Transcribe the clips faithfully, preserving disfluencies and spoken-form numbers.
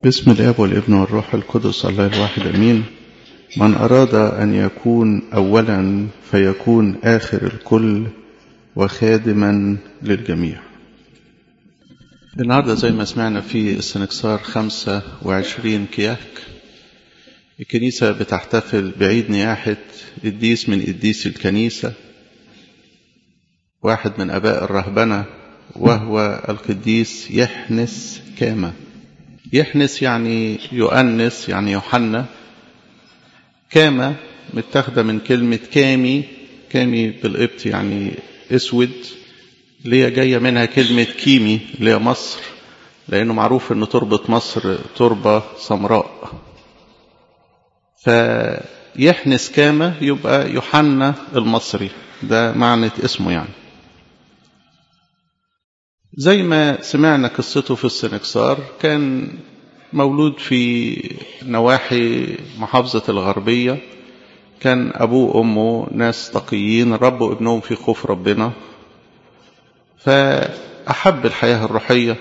باسم الآب والابن والروح القدس الله الواحد أمين. من أراد أن يكون أولا فيكون آخر الكل وخادما للجميع. النهاردة زي ما سمعنا في السنكسار خمسة وعشرين كياك الكنيسة بتحتفل بعيد نياحة قديس من قديس الكنيسة، واحد من أباء الرهبنة، وهو القديس يحنس كاما. يحنس يعني يؤنس، يعني يوحنا. كاما متاخدة من كلمة كامي. كامي بالقبط يعني اسود، اللي هي جاية منها كلمة كيمي اللي هي مصر، لأنه معروف أن تربة مصر تربة سمراء. فيحنس كاما يبقى يوحنا المصري، ده معنى اسمه يعني. زي ما سمعنا قصته في السنكسار، كان مولود في نواحي محافظة الغربية، كان أبوه وأمه ناس تقيين، ربوا ابنهم في خوف ربنا، فأحب الحياة الروحية.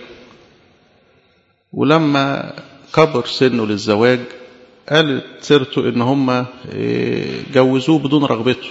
ولما كبر سنه للزواج قالت سيرته إن هم جوزوه بدون رغبته.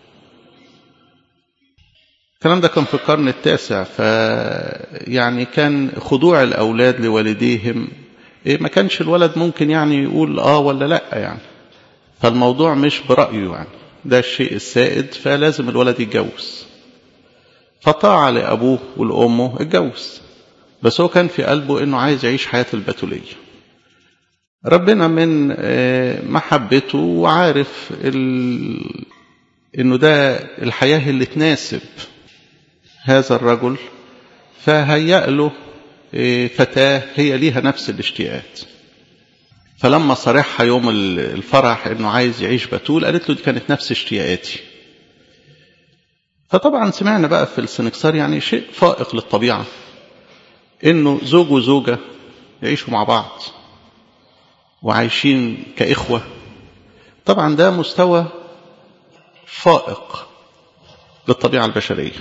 الكلام ده كان في القرن التاسع، فيعني كان خضوع الأولاد لوالديهم، ما كانش الولد ممكن يعني يقول آه ولا لأ يعني، فالموضوع مش برأيه يعني، ده الشيء السائد، فلازم الولد يتجوز. فطاع لأبوه والأمه اتجوز، بس هو كان في قلبه إنه عايز يعيش حياة البتولية. ربنا من محبته وعارف ال... إنه ده الحياة اللي تناسب هذا الرجل، فهيأ له فتاة هي ليها نفس الاشتياقات. فلما صرحها يوم الفرح إنه عايز يعيش بتول، قالت له دي كانت نفس اشتياقاتي. فطبعا سمعنا بقى في السنكسار يعني شيء فائق للطبيعة، إنه زوج وزوجة يعيشوا مع بعض وعايشين كإخوة. طبعا ده مستوى فائق للطبيعة البشرية.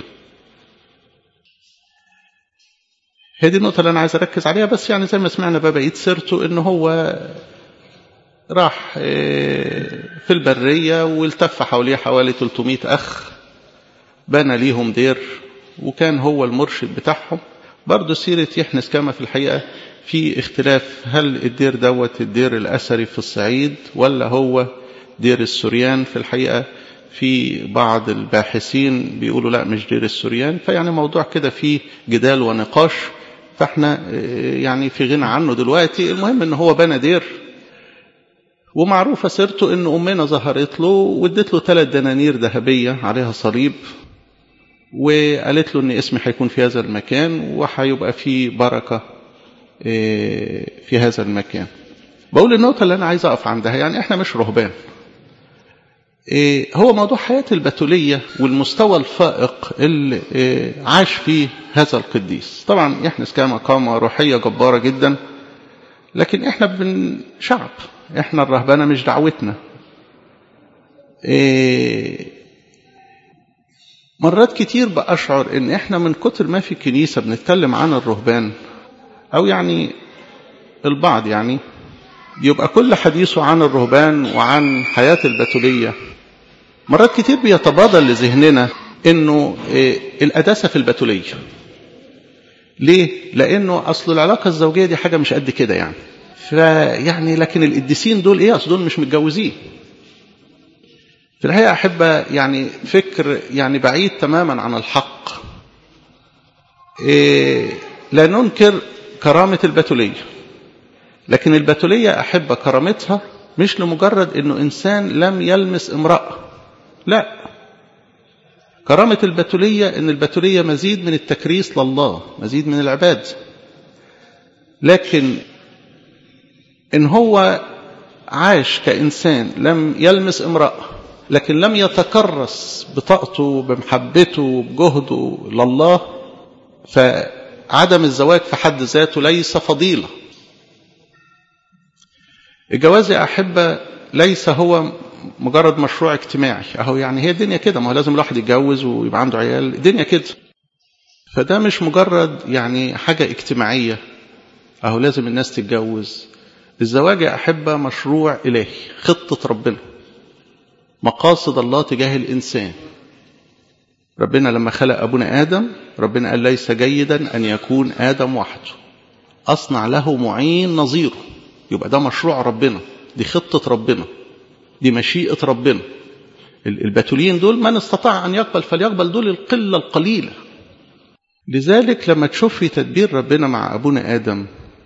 هذه النقطة اللي أنا عايز أركز عليها، بس يعني زي ما سمعنا بقى بقيت سيرته إنه هو راح في البرية والتف حواليه حوالي ثلاثمائة أخ، بنى ليهم دير وكان هو المرشد بتاعهم. برضو سيرة يحنس كاما في الحقيقة في اختلاف، هل الدير دوت الدير الأثري في الصعيد ولا هو دير السوريان؟ في الحقيقة في بعض الباحثين بيقولوا لا مش دير السوريان، فيعني موضوع كده فيه جدال ونقاش، فاحنا يعني في غنى عنه دلوقتي. المهم ان هو بنى دير، ومعروفة سيرته ان امنا ظهرت له وادت له ثلاث دنانير ذهبية عليها صليب، وقالت له ان اسمي هيكون في هذا المكان وهيبقى في بركة في هذا المكان. بقول النقطة اللي انا عايز اقف عندها، يعني احنا مش رهبان، هو موضوع حياة البتولية والمستوى الفائق اللي عاش فيه هذا القديس. طبعا يحنس كاما قامة روحية جبارة جدا، لكن احنا بن شعب، احنا الرهبانة مش دعوتنا. مرات كتير بأشعر ان احنا من كتر ما في الكنيسة بنتكلم عن الرهبان، او يعني البعض يعني يبقى كل حديثه عن الرهبان وعن حياة البتولية، مرات كتير بيتبادل لذهننا انه القداسة في البتولية. ليه؟ لانه اصل العلاقة الزوجية دي حاجة مش قد كده يعني، فيعني لكن القديسين دول ايه؟ اصل دول مش متجوزين. في الحقيقة احب يعني فكر يعني بعيد تماما عن الحق. إيه لا ننكر كرامة البتولية، لكن البتولية احب كرامتها مش لمجرد انه انسان لم يلمس امرأة، لا. كرامة البتولية ان البتولية مزيد من التكريس لله، مزيد من العباد. لكن ان هو عاش كإنسان لم يلمس امرأة، لكن لم يتكرس بطاقته بمحبته بجهده لله، فعدم الزواج في حد ذاته ليس فضيلة. الجواز يا أحبة ليس هو مجرد مشروع اجتماعي، اهو يعني هي الدنيا كده، ما هو لازم الواحد يتجوز ويبقى عنده عيال، الدنيا كده. فده مش مجرد يعني حاجة اجتماعية، اهو لازم الناس تتجوز الزواج يا أحبة مشروع إلهي، خطة ربنا، مقاصد الله تجاه الإنسان. ربنا لما خلق أبونا آدم ربنا قال ليس جيدا أن يكون آدم وحده، أصنع له معين نظيره. يبقى ده مشروع ربنا، دي خطة ربنا، دي مشيئة ربنا. البتولين دول من استطاع أن يقبل فليقبل، دول القلة القليلة. لذلك لما تشوف في تدبير ربنا مع أبونا آدم،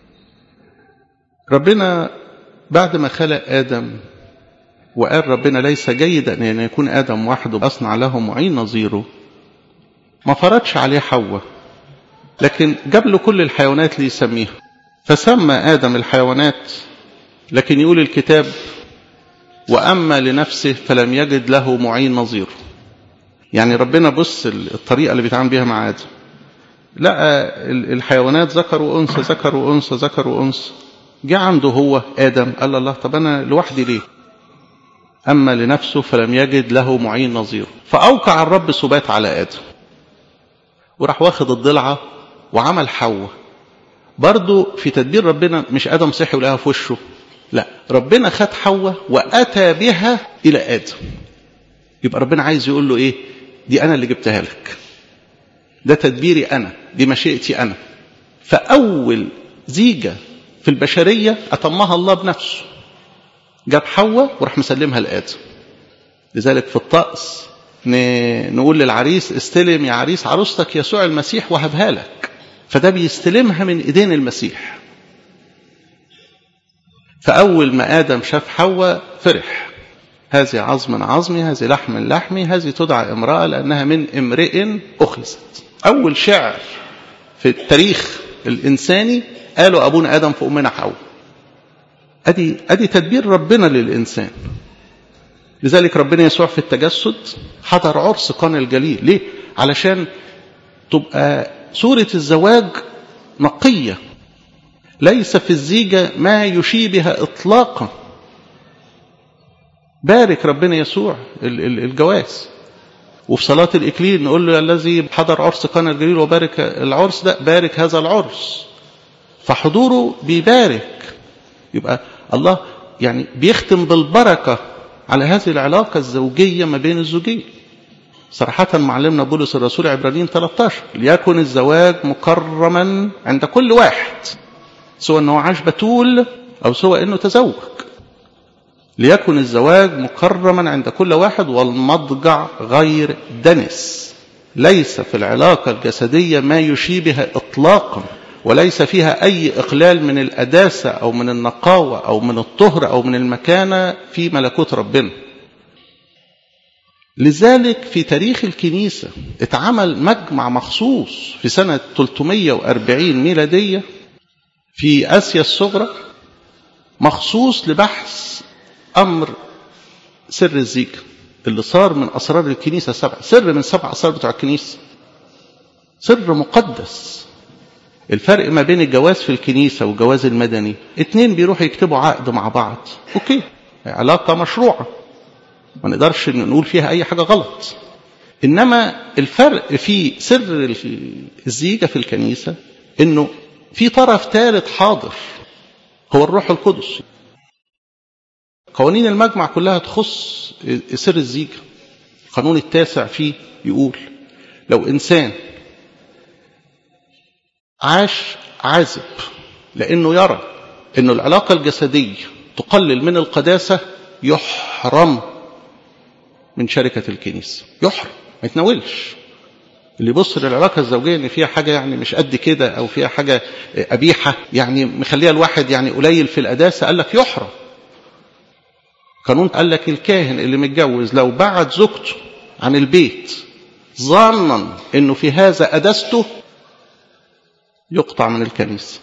ربنا بعد ما خلق آدم وقال ربنا ليس جيدا أن يكون آدم وحده أصنع له معين نظيره، ما فرضش عليه حواء، لكن جاب له كل الحيوانات ليسميها. فسمى آدم الحيوانات، لكن يقول الكتاب وأما لنفسه فلم يجد له معين نظيره. يعني ربنا بص الطريقة اللي بيتعامل بيها مع آدم، لقى الحيوانات ذكر وأنثى ذكر وأنثى ذكر وأنثى، جاء عنده هو آدم قال الله طب أنا لوحدي ليه؟ أما لنفسه فلم يجد له معين نظيره، فأوقع الرب سبات على آدم، وراح واخد الضلعة وعمل حواء. برضو في تدبير ربنا مش آدم صحي ولقاها في وشه، لا، ربنا خد حواء وأتى بها إلى آدم. يبقى ربنا عايز يقول له إيه؟ دي أنا اللي جبتها لك، ده تدبيري أنا، دي مشيئتي أنا. فأول زيجة في البشرية أتمها الله بنفسه، جاب حواء وراح مسلمها لآدم. لذلك في الطقس نقول للعريس استلم يا عريس عروستك يسوع المسيح وهبها لك، فده بيستلمها من إيدين المسيح. فأول ما آدم شاف حواء فرح، هذه عظم من عظمي، هذه لحم من لحمي، هذه تدعى امرأة لأنها من امرئ أخذت. أول شعر في التاريخ الإنساني قالوا أبونا آدم في أمنا حواء. أدي, أدي تدبير ربنا للإنسان. لذلك ربنا يسوع في التجسد حضر عرس قانا الجليل. ليه؟ علشان تبقى صورة الزواج نقية، ليس في الزيجة ما يشيبها إطلاقا. بارك ربنا يسوع الجواز، وفي صلاة الإكليل نقول له الذي حضر عرس قانا الجليل وبارك العرس ده، بارك هذا العرس. فحضوره بيبارك. يبقى الله يعني بيختم بالبركة على هذه العلاقة الزوجية ما بين الزوجين. صراحة معلمنا بولس الرسول عبرانيين ثلاثة عشر ليكن الزواج مكرما عند كل واحد، سواء أنه عاش بتول أو سواء أنه تزوج. ليكن الزواج مكرما عند كل واحد والمضجع غير دنس. ليس في العلاقة الجسدية ما يشيبها إطلاقا، وليس فيها أي إقلال من الأداسة أو من النقاوة أو من الطهر أو من المكانة في ملكوت ربنا. لذلك في تاريخ الكنيسة اتعمل مجمع مخصوص في سنة ثلاثمائة وأربعين ميلادية في آسيا الصغرى، مخصوص لبحث أمر سر الزيجة اللي صار من أسرار الكنيسة سبع، سر من سبع أسرار بتوع الكنيسة، سر مقدس. الفرق ما بين الجواز في الكنيسة والجواز المدني، اتنين بيروحوا يكتبوا عقد مع بعض، اوكي، علاقة مشروعة ما نقدرش نقول فيها اي حاجة غلط. انما الفرق في سر الزيجة في الكنيسة انه في طرف ثالث حاضر هو الروح القدس. قوانين المجمع كلها تخص سر الزيجة. القانون التاسع فيه يقول لو انسان عاش عازب لأنه يرى أن العلاقة الجسدية تقلل من القداسة، يحرم من شركة الكنيسة، يحرم، ما يتناولش. اللي يبص للعلاقة الزوجية أن فيها حاجة يعني مش قد كده أو فيها حاجة أبيحة يعني مخليها الواحد يعني قليل في القداسة، قال لك يحرم. قانون قال لك الكاهن اللي متجوز لو بعد زوجته عن البيت ظانا أنه في هذا قداسته يقطع من الكنيسة.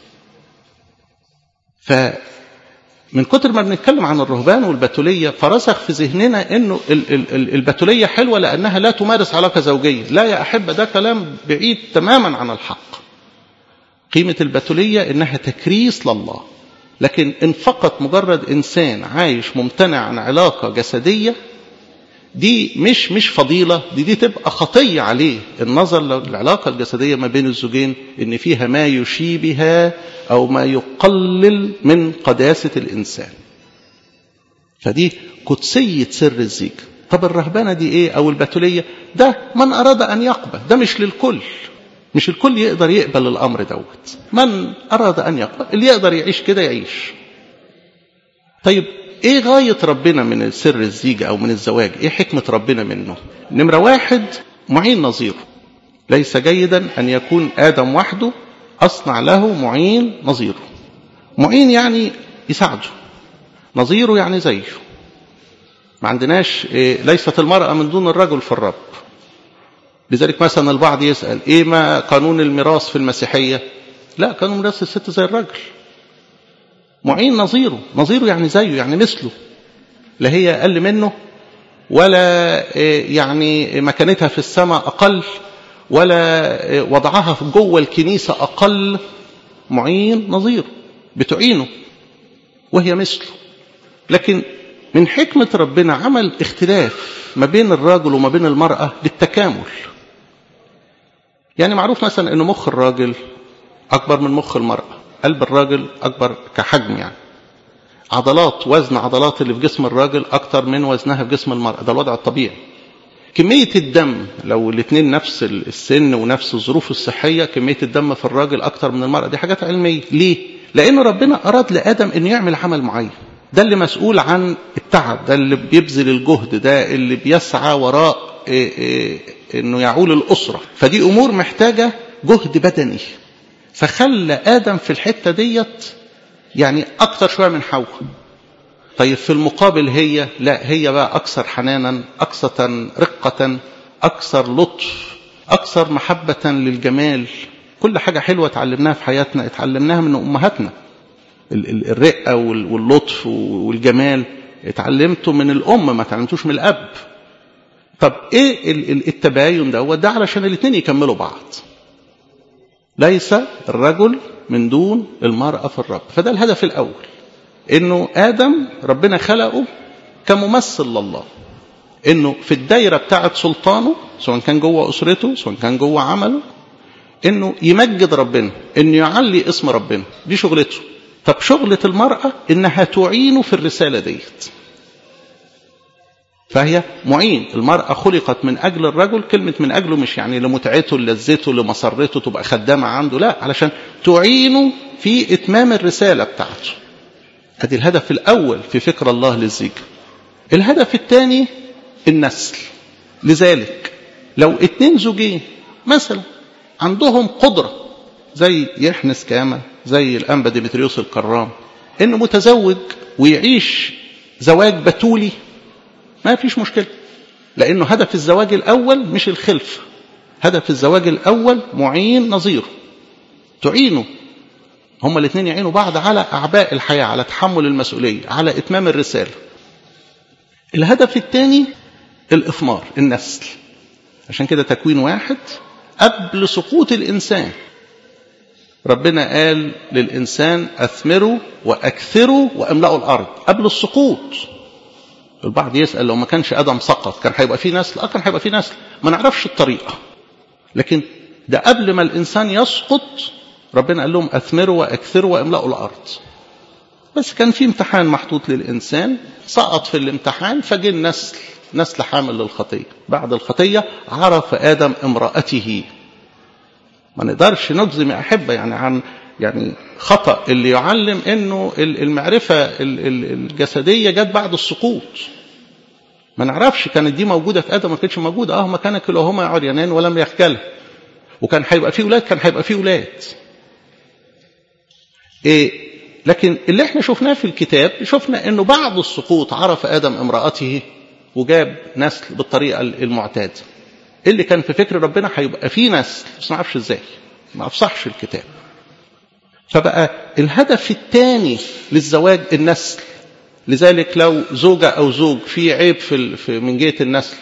فمن كتر ما بنتكلم عن الرهبان والبتولية فرسخ في ذهننا انه البتولية حلوة لانها لا تمارس علاقة زوجية. لا يا احبة، ده كلام بعيد تماما عن الحق. قيمة البتولية انها تكريس لله. لكن ان فقط مجرد انسان عايش ممتنع عن علاقة جسدية، دي مش مش فضيلة، دي دي تبقى خطية عليه النظر للعلاقة الجسدية ما بين الزوجين، إن فيها ما يشيبها أو ما يقلل من قداسة الإنسان. فدي قدسية سر الزيج. طب الرهبانة دي إيه أو البتولية؟ ده من أراد أن يقبل، ده مش للكل، مش الكل يقدر يقبل الأمر دوت. من أراد أن يقبل، اللي يقدر يعيش كده يعيش. طيب ايه غاية ربنا من سر الزيج او من الزواج؟ ايه حكمة ربنا منه؟ نمرة واحد، معين نظيره. ليس جيدا ان يكون ادم وحده، اصنع له معين نظيره. معين يعني يساعده، نظيره يعني زيه. ما عندناش إيه، ليست المرأة من دون الرجل في الرب. لذلك مثلا البعض يسأل ايه ما قانون الميراث في المسيحية؟ لا، قانون ميراث الست زي الرجل. معين نظيره، نظيره يعني زيه، يعني مثله، لا هي أقل منه ولا يعني مكانتها في السماء أقل ولا وضعها في جوه الكنيسة أقل. معين نظيره بتعينه وهي مثله. لكن من حكمة ربنا عمل اختلاف ما بين الراجل وما بين المرأة للتكامل. يعني معروف مثلا أن مخ الراجل أكبر من مخ المرأة، قلب الراجل أكبر كحجم، يعني عضلات وزن عضلات اللي في جسم الراجل أكتر من وزنها في جسم المرأة، ده الوضع الطبيعي. كمية الدم لو الاثنين نفس السن ونفس الظروف الصحية، كمية الدم في الراجل أكتر من المرأة. دي حاجات علمية. ليه؟ لأن ربنا أراد لآدم أن يعمل عمل معين، ده اللي مسؤول عن التعب، ده اللي بيبذل الجهد، ده اللي بيسعى وراء إيه إيه أنه يعول الأسرة. فدي أمور محتاجة جهد بدني، فخلى آدم في الحتة ديت يعني أكثر شوية من حواء. طيب في المقابل هي لا، هي بقى أكثر حنانا، أكثر رقة، أكثر لطف، أكثر محبة للجمال. كل حاجة حلوة اتعلمناها في حياتنا اتعلمناها من أمهاتنا. الرقة واللطف والجمال اتعلمته من الأم، ما اتعلمتوش من الأب. طب إيه التباين ده؟ ده علشان الاثنين يكملوا بعض. ليس الرجل من دون المرأة في الرب. فده الهدف الأول، إنه آدم ربنا خلقه كممثل لله، إنه في الدايرة بتاعة سلطانه، سواء كان جوه أسرته سواء كان جوه عمله، إنه يمجد ربنا، إنه يعلي اسم ربنا. دي شغلته. طب شغلة المرأة إنها تعينه في الرسالة ديت. فهي معين. المرأة خلقت من أجل الرجل. كلمة من أجله مش يعني لمتعته للذته لمسرته تبقى خدامة عنده، لا، علشان تعينه في إتمام الرسالة بتاعته. هذه الهدف الأول في فكر الله للزيج. الهدف الثاني النسل. لذلك لو اتنين زوجين مثلا عندهم قدرة زي يحنس كامة، زي الأنبا ديمتريوس الكرام، إنه متزوج ويعيش زواج بتولي، ما فيش مشكلة، لأنه هدف الزواج الأول مش الخلف. هدف الزواج الأول معين نظيره، تعينه، هما الاثنين يعينوا بعض على أعباء الحياة، على تحمل المسؤولية، على إتمام الرسالة. الهدف الثاني الإثمار، النسل. عشان كده تكوين واحد قبل سقوط الإنسان ربنا قال للإنسان أثمروا وأكثروا وأملأوا الأرض قبل السقوط. البعض يسأل لو ما كانش آدم سقط كان هيبقى فيه نسل؟ اه كان هيبقى فيه نسل، ما نعرفش الطريقة، لكن ده قبل ما الإنسان يسقط ربنا قال لهم أثمروا وأكثروا وأملأوا الأرض. بس كان في امتحان محطوط للإنسان، سقط في الامتحان فجي النسل، نسل حامل للخطية. بعد الخطية عرف آدم امرأته. ما نقدرش نجزم يا أحبة يعني عن يعني خطأ اللي يعلم إنه المعرفة الجسدية جت بعد السقوط. ما نعرفش كانت دي موجودة في آدم ما كانتش موجودة. اه ما كان كلاهما عريانين ولم يخجلا، وكان هيبقى فيه ولاد، كان هيبقى فيه ولاد. إيه لكن اللي احنا شفناه في الكتاب، شفنا انه بعد السقوط عرف آدم امرأته وجاب نسل بالطريقة المعتادة. اللي كان في فكر ربنا هيبقى فيه نسل، بس ما عرفش ازاي، ما افصحش الكتاب. فبقى الهدف الثاني للزواج النسل. لذلك لو زوجة او زوج في عيب في من جهة النسل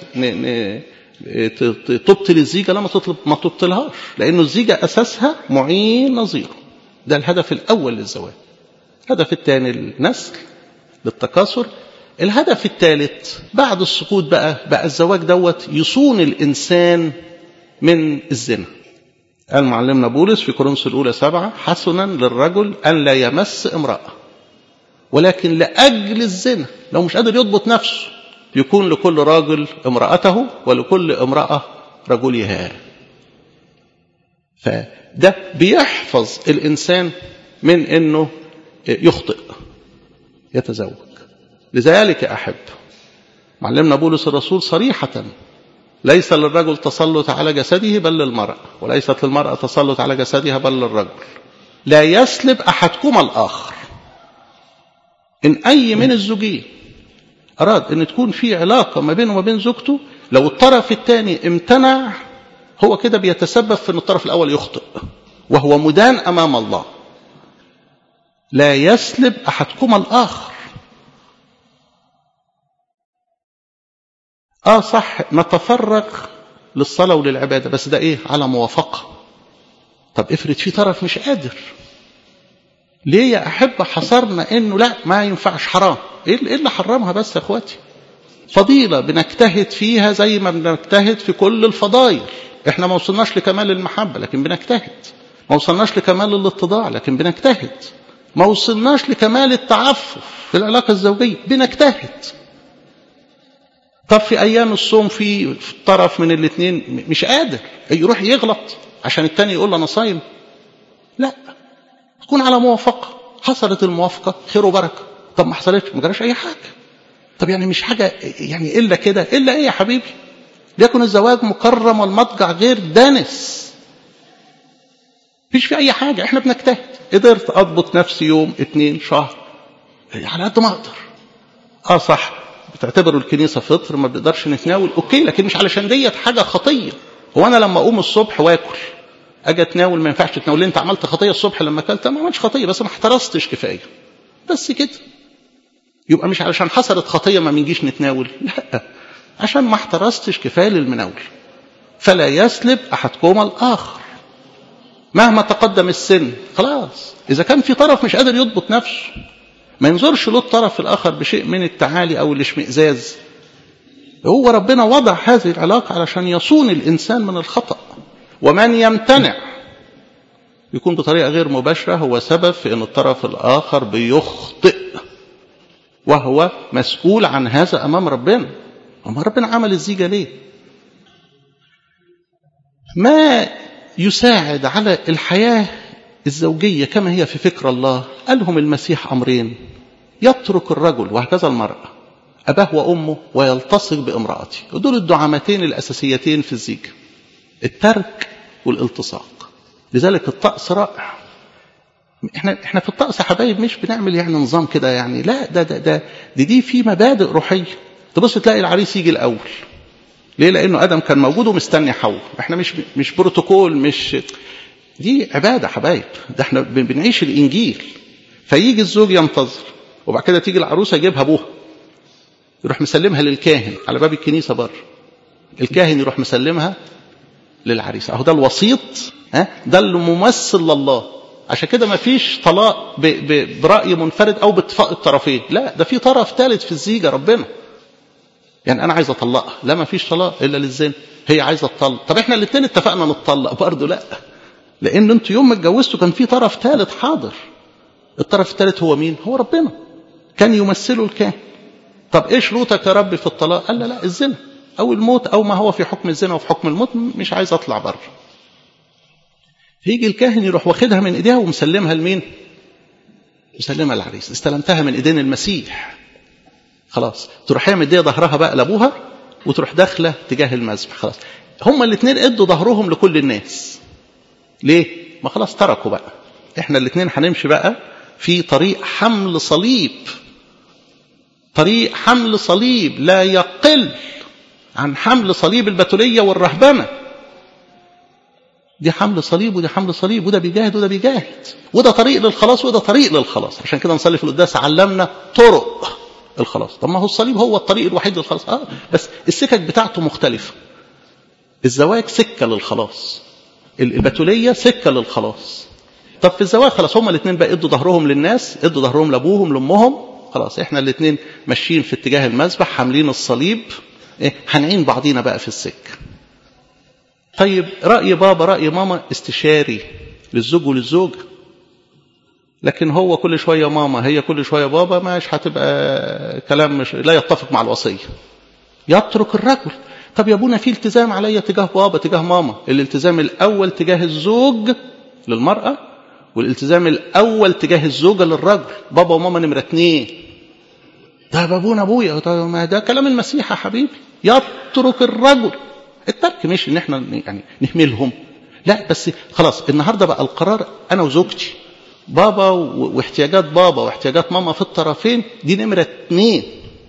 تبطل الزيجة، لا ما تطلب ما تبطلهاش، لانه الزيجة اساسها معين نظيره. ده الهدف الاول للزواج. الهدف الثاني النسل للتكاثر. الهدف الثالث بعد السقوط بقى بقى الزواج دوت يصون الإنسان من الزنا. قال معلمنا بولس في كورنثوس الأولى سبعة: حسنا للرجل أن لا يمس امرأة، ولكن لأجل الزنا لو مش قادر يضبط نفسه يكون لكل راجل امرأته ولكل امرأة رجلها. فده بيحفظ الإنسان من أنه يخطئ يتزوج. لذلك أحب معلمنا بولس الرسول صريحة: ليس للرجل تسلط على جسده بل للمرأة، وليست للمرأة تسلط على جسدها بل للرجل. لا يسلب أحدكما الآخر. إن أي من الزوجين أراد أن تكون في علاقة ما بينه وما بين زوجته، لو الطرف الثاني امتنع هو كده بيتسبب في أن الطرف الأول يخطئ وهو مدان أمام الله. لا يسلب أحدكما الآخر. آه صح نتفرغ للصلاة وللعبادة، بس ده إيه؟ على موافقة. طب افرض في طرف مش قادر، ليه يا أحبة حصرنا إنه لا ما ينفعش، حرام؟ إيه اللي حرمها بس يا أخواتي؟ فضيلة بنجتهد فيها زي ما بنجتهد في كل الفضائل. إحنا ما وصلناش لكمال المحبة لكن بنجتهد، ما وصلناش لكمال الاتضاع لكن بنجتهد، ما وصلناش لكمال التعفف في العلاقة الزوجية بنجتهد. طب في أيام الصوم في طرف من الاثنين مش قادر، يروح يغلط عشان التاني يقول له أنا صايم؟ لا، تكون على موافقة. حصلت الموافقة خير وبركة. طب ما حصلتش ما جراش أي حاجة. طب يعني مش حاجة يعني إلا كده، إلا إيه يا حبيبي؟ ليكن الزواج مكرم والمضجع غير دانس، مفيش في أي حاجة. إحنا بنجتهد. قدرت أضبط نفسي يوم اتنين شهر على قد ما أقدر. آه صح بتعتبروا الكنيسة فطر ما بنقدرش نتناول، أوكي، لكن مش علشان ديت حاجة خطية. هو أنا لما أقوم الصبح وآكل أجي أتناول ما ينفعش تتناول؟ أنت عملت خطية الصبح لما أكلت؟ ما عملتش خطية بس ما احترستش كفاية، بس كده. يبقى مش علشان حصلت خطية ما بنجيش نتناول، لا، عشان ما احترستش كفاية للمناول. فلا يسلب أحدكما الآخر مهما تقدم السن. خلاص إذا كان في طرف مش قادر يضبط نفسه ما ينظرش له الطرف الآخر بشيء من التعالي أو الاشمئزاز. هو ربنا وضع هذه العلاقة علشان يصون الإنسان من الخطأ. ومن يمتنع يكون بطريقة غير مباشرة هو سبب في أن الطرف الآخر بيخطئ، وهو مسؤول عن هذا أمام ربنا. أما ربنا عمل الزيجة ليه؟ ما يساعد على الحياة الزوجية كما هي في فكر الله. قالهم المسيح أمرين: يترك الرجل وهكذا المرأة أباه وأمه ويلتصق بامرأته. ودول الدعامتين الأساسيتين في الزيجة، الترك والالتصاق. لذلك الطقس رائع. احنا احنا في الطقس يا حبايب مش بنعمل يعني نظام كده يعني، لا، ده ده ده دي, دي في مبادئ روحية. تبص تلاقي العريس يجي الأول. ليه؟ لأنه آدم كان موجود ومستني حواء. احنا مش مش بروتوكول، مش دي عبادة حبايب، ده احنا بنعيش الإنجيل. فيجي الزوج ينتظر، وبعد كده تيجي العروسة يجيبها أبوها يروح مسلمها للكاهن على باب الكنيسة بره. الكاهن يروح مسلمها للعريس. اهو ده الوسيط، ها، ده الممثل لله. عشان كده ما فيش طلاق ب... ب... برأي منفرد أو باتفاق الطرفين، لا، ده في طرف ثالث في الزيجة ربنا. يعني أنا عايز أطلقها، لا، ما فيش طلاق إلا للزنا. هي عايزة تطلق، طب إحنا الاثنين اتفقنا نتطلق برضه؟ لا، لأن أنتوا يوم ما اتجوزتوا كان في طرف ثالث حاضر. الطرف الثالث هو مين؟ هو ربنا، كان يمثله الكاهن. طب إيه شروطك يا رب في الطلاق؟ قال لا لا، الزنا أو الموت أو ما هو في حكم الزنا وفي حكم الموت، مش عايز أطلع بره. فيجي الكاهن يروح واخدها من إيديها ومسلمها لمين؟ مسلمها للعريس. استلمتها من إيدين المسيح، خلاص تروح هي مديه ظهرها بقى لأبوها وتروح داخلة تجاه المذبح. خلاص هما الاثنين ادوا ظهرهم لكل الناس. ليه؟ ما خلاص تركوا بقى. احنا الاثنين هنمشي بقى في طريق حمل صليب، طريق حمل صليب لا يقل عن حمل صليب البتولية والرهبنة. دي حمل صليب ودي حمل صليب، وده بيجاهد وده بيجاهد، وده طريق للخلاص وده طريق للخلاص. عشان كده نصلي في القداس علمنا طرق الخلاص. طب ما هو الصليب هو الطريق الوحيد للخلاص، اه بس السكك بتاعته مختلفة. الزواج سكة للخلاص، البتولية سكة للخلاص. طب في الزواج خلاص هما الاثنين بقى ادوا ظهرهم للناس، ادوا ظهرهم لابوهم لامهم، خلاص احنا الاثنين ماشيين في اتجاه المذبح، حاملين الصليب، ايه هنعين بعضينا بقى في السكه. طيب راي بابا راي ماما استشاري للزوج وللزوجه، لكن هو كل شويه ماما هي كل شويه بابا، مش هتبقى كلام مش لا يتفق مع الوصيه. يترك الرجل. طب يا ابونا في التزام عليا تجاه بابا تجاه ماما. الالتزام الاول تجاه الزوج للمراه، والالتزام الاول تجاه الزوجه للرجل. بابا وماما نمره اتنين. ده ابونا ابويا، ما ده كلام المسيح يا حبيبي. يترك الرجل. الترك مش ان احنا يعني نهملهم، لا، بس خلاص النهارده بقى القرار انا وزوجتي، بابا واحتياجات بابا واحتياجات ماما في الطرفين دي نمره اتنين.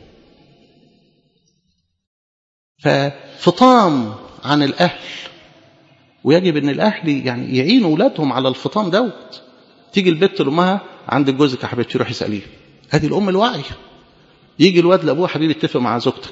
ففطام عن الاهل، ويجب ان الاهل يعني يعينوا اولادهم على الفطام دوت. تيجي البت لامها عند جوزك يا حبيبتي روحي اساليه، ادي الام الواعيه. يجي الواد لابوه حبيبي اتفق مع زوجتك.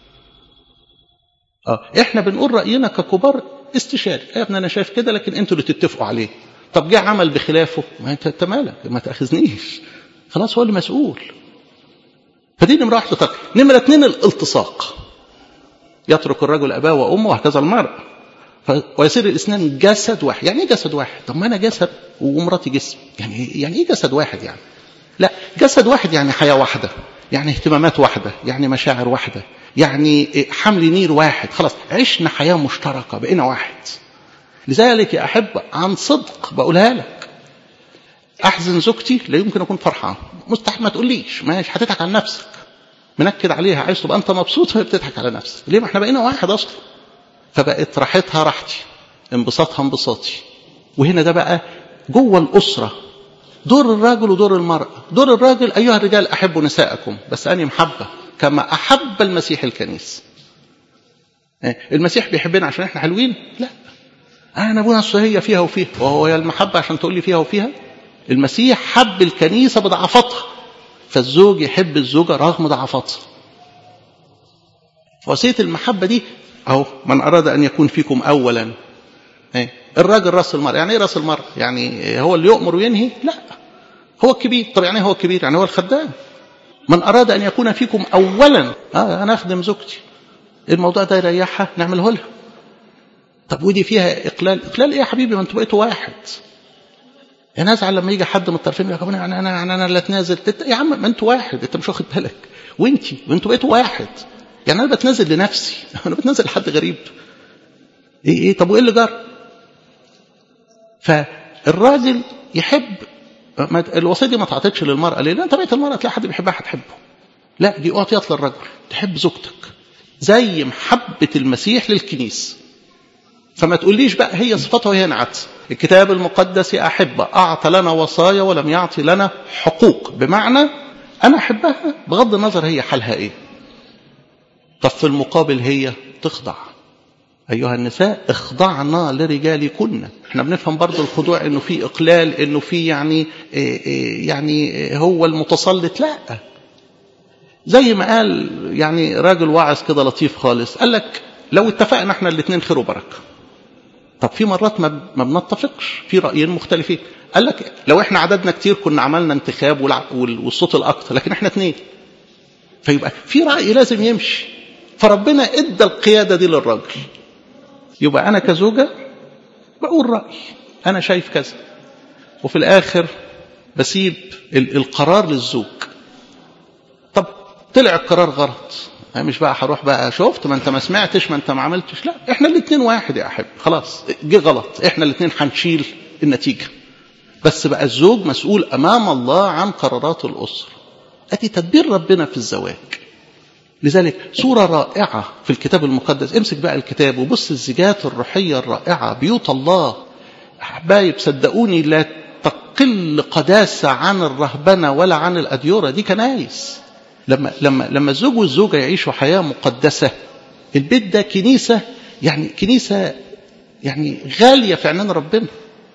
اه احنا بنقول راينا ككبار استشاري، يا ابني انا شايف كده لكن انتوا اللي تتفقوا عليه. طب جه عمل بخلافه، ما انت مالك، ما تاخذنيش، خلاص هو اللي مسؤول. فدي نمره واحده. طب نمره اتنين الالتصاق. يترك الرجل اباه وامه وهكذا المرأة، ويصير الاثنان جسد واحد. يعني ايه جسد واحد؟ طب ما انا جسد ومراتي جسم، يعني يعني ايه جسد واحد؟ يعني لا، جسد واحد يعني حياه واحده، يعني اهتمامات واحده، يعني مشاعر واحده، يعني حمل نير واحد. خلاص عشنا حياه مشتركه، بقينا واحد. لذلك يا احب عن صدق بقولها لك، احزن زوجتي لا يمكن اكون فرحان. مستحيل، ما تقوليش، ماشي هتضحك على نفسك، منكد عليها، عايز تبقى انت مبسوط وهي بتضحك على نفسك. ليه؟ ما احنا بقينا واحد اصلا. فبقت راحتها راحتي، انبساطها انبساطي. وهنا ده بقى جوه الاسره دور الراجل ودور المراه. دور الراجل ايها الرجال احبوا نساءكم، بس اني محبه كما احب المسيح الكنيسه. المسيح بيحبنا عشان احنا حلوين؟ لا، انا ابونا الصهيه فيها وفيها، وهو يا المحبه عشان تقول لي فيها وفيها. المسيح حب الكنيسه بضعفتها، فالزوج يحب الزوجه رغم ضعفتها. وصيه المحبه دي اهو، من اراد ان يكون فيكم اولا. الراجل راس المرأة. يعني ايه راس المرأة؟ يعني هو اللي يؤمر وينهي؟ لا، هو الكبير. طب يعني هو الكبير؟ يعني هو الخدام. من اراد ان يكون فيكم اولا، اه انا اخدم زوجتي، الموضوع ده يريحها نعمله لها. طب ودي فيها اقلال؟ اقلال ايه يا حبيبي؟ ما انتوا بقيتوا واحد. انا ازعل لما يجي حد من الطرفين يقول لك انا انا انا اللي اتنازل. يا عم ما انتوا واحد، انت مش واخد بالك؟ وانتي وانتوا بقيتوا واحد. يعني انا بتنازل لنفسي، انا بتنازل لحد غريب؟ ايه ايه طب وايه اللي جرى؟ فالراجل يحب. الوصيه دي ما تعطيتش للمراه. ليه؟ لان طبيعه المراه تلاقي حد بيحبها هتحبه. لا، دي اعطيت للرجل. تحب زوجتك زي محبه المسيح للكنيسه. فما تقوليش بقى هي صفاتها وهي نعت. الكتاب المقدس يا احبه اعطى لنا وصايا ولم يعطي لنا حقوق، بمعنى انا احبها بغض النظر هي حالها ايه. طب في المقابل هي تخضع. أيها النساء اخضعنا لرجالكن. احنا بنفهم برضو الخضوع انه في اقلال، انه في يعني يعني هو المتسلط. لا، زي ما قال يعني راجل واعظ كده لطيف خالص، قال لك لو اتفقنا احنا الاثنين خير وبركه. طب في مرات ما ما بنتفقش، في رايين مختلفين. قال لك لو احنا عددنا كتير كنا عملنا انتخاب والصوت الاكثر، لكن احنا اثنين، فيبقى في راي لازم يمشي. فربنا ادى القياده دي للراجل. يبقى أنا كزوجة بقول رأي، أنا شايف كذا، وفي الآخر بسيب القرار للزوج. طب طلع القرار غلط، مش بقى هروح بقى شفت ما أنت ما سمعتش ما أنت ما عملتش. لا، إحنا الاثنين واحد يا أحب. خلاص جه غلط، إحنا الاثنين هنشيل النتيجة. بس بقى الزوج مسؤول أمام الله عن قرارات الأسرة. أدي تدبير ربنا في الزواج. لذلك صورة رائعة في الكتاب المقدس. امسك بقى الكتاب وبص الزيجات الروحية الرائعة، بيوت الله. أحبايب صدقوني لا تقل قداسة عن الرهبنة ولا عن الأديرة. دي كنايس. لما لما لما الزوج والزوجة يعيشوا حياة مقدسة، البيت ده كنيسة، يعني كنيسة يعني غالية في عنان ربنا.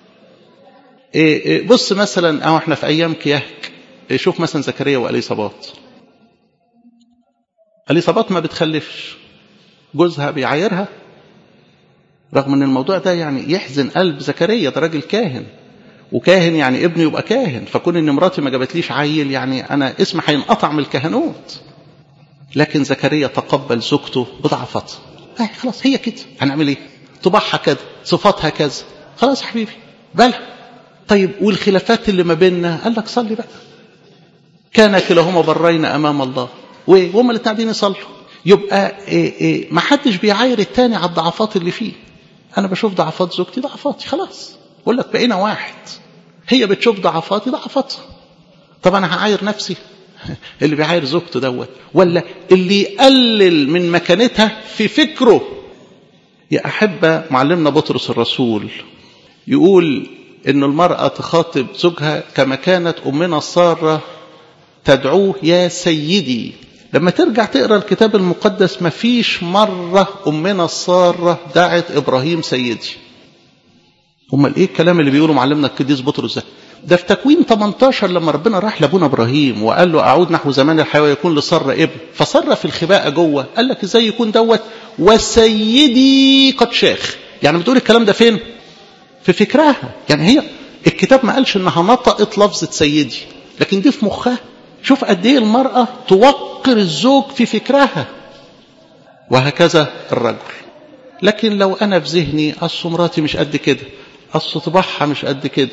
بص مثلا أو احنا في أيام كيهك، شوف مثلا زكريا وإليصابات. إليصابات ما بتخلفش، جوزها بيعايرها، رغم ان الموضوع ده يعني يحزن قلب زكريا، ده راجل كاهن، وكاهن يعني ابني يبقى كاهن، فكون ان مراتي ما جابتليش عيل يعني انا اسمي هينقطع من الكهنوت. لكن زكريا تقبل زوجته بضعفتها. اه خلاص هي كده، هنعمل ايه؟ طباعها كده، صفاتها كذا، خلاص يا حبيبي بالها. طيب والخلافات اللي ما بيننا؟ قال لك صلي بقى. كان كلاهما برين امام الله، وهم اللي قاعدين يصلوا. يبقى إيه إيه ما حدش بيعاير التاني على الضعفات اللي فيه. انا بشوف ضعفات زوجتي ضعفاتي، خلاص بقول لك بقينا واحد. هي بتشوف ضعفاتي ضعفاتها. طب انا هعاير نفسي؟ اللي بيعاير زوجته دوت، ولا اللي يقلل من مكانتها في فكره؟ يا أحبة، معلمنا بطرس الرسول يقول إن المرأة تخاطب زوجها كما كانت أمنا سارة تدعوه يا سيدي. لما ترجع تقرأ الكتاب المقدس ما فيش مرة أمنا سارة دعت إبراهيم سيدي. امال ايه الكلام اللي بيقوله معلمنا القديس بطرس ده؟ ده في تكوين ثمانية عشر لما ربنا راح لابونا ابراهيم وقال له اعود نحو زمان الحياه ويكون لساره ابن، فصر في الخباءه جوه. قال لك ازاي يكون دوت وسيدي قد شاخ؟ يعني بتقول الكلام ده فين؟ في فكرها. يعني هي الكتاب ما قالش انها نطقت لفظه سيدي، لكن دي في مخها. شوف قد ايه المراه توقر الزوج في فكرها، وهكذا الرجل. لكن لو انا في ذهني اصل مراتي مش قد كده، اصل طباعها مش قد كده.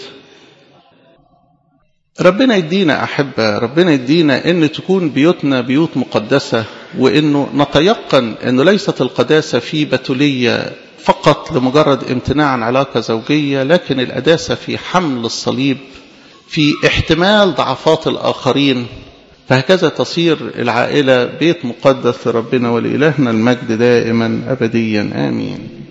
ربنا يدينا أحبة، ربنا يدينا ان تكون بيوتنا بيوت مقدسة، وانه نتيقن انه ليست القداسة في بتولية فقط لمجرد امتناع عن علاقة زوجية، لكن القداسة في حمل الصليب، في احتمال ضعفات الآخرين. فهكذا تصير العائلة بيت مقدس لربنا، ولإلهنا المجد دائما أبديا آمين.